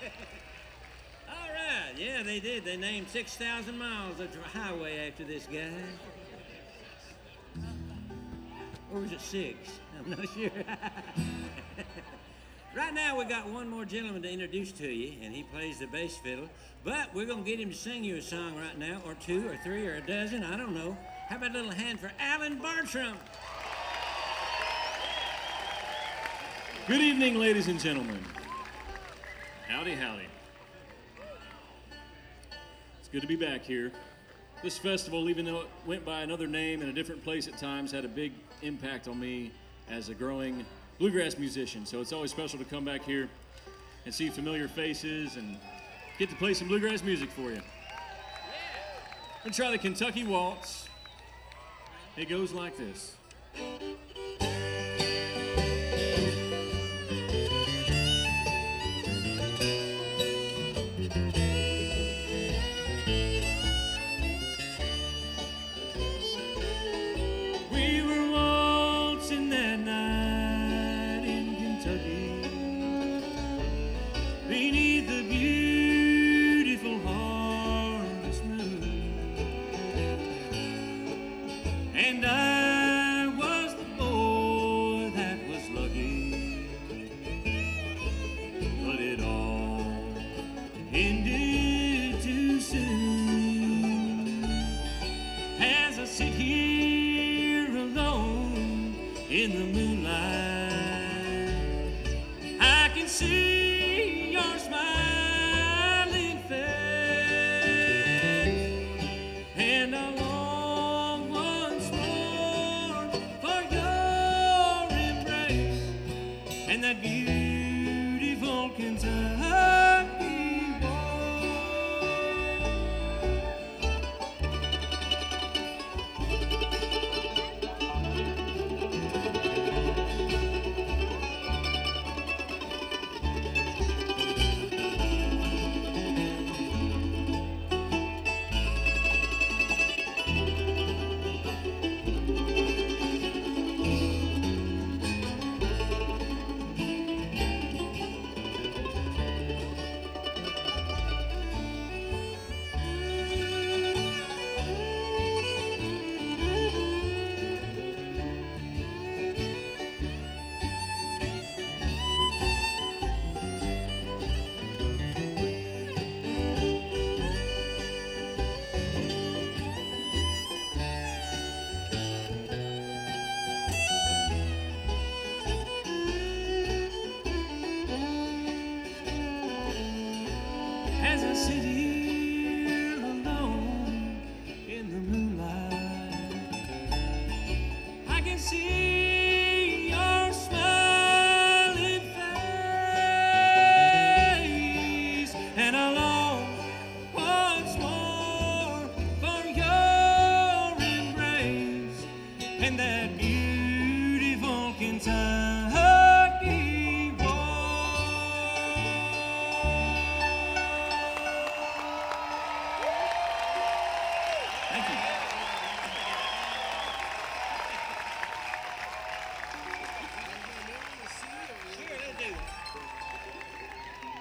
All right, yeah, they did. They named 6,000 miles of highway after this guy. Or was it 6? I'm not sure. Right now, we got one more gentleman to introduce to you, and he plays the bass fiddle. But we're going to get him to sing you a song right now, or 2 or 3 or a dozen, I don't know. How about a little hand for Alan Bartram? Good evening, ladies and gentlemen. Howdy, howdy. It's good to be back here. This festival, even though it went by another name in a different place at times, had a big impact on me as a growing bluegrass musician. So it's always special to come back here and see familiar faces and get to play some bluegrass music for you. We're gonna try the Kentucky Waltz. It goes like this. Beneath the beautiful harvest moon, and I was the boy that was lucky, but it all ended too soon. As I sit here alone in the moonlight, I can see your smiling face, and I long once more for your embrace and that beautiful Kentucky waltz. As I sit here alone in the moonlight, I can see your smiling face, and I long once more for your embrace and that beautiful Kentucky waltz. Thank you.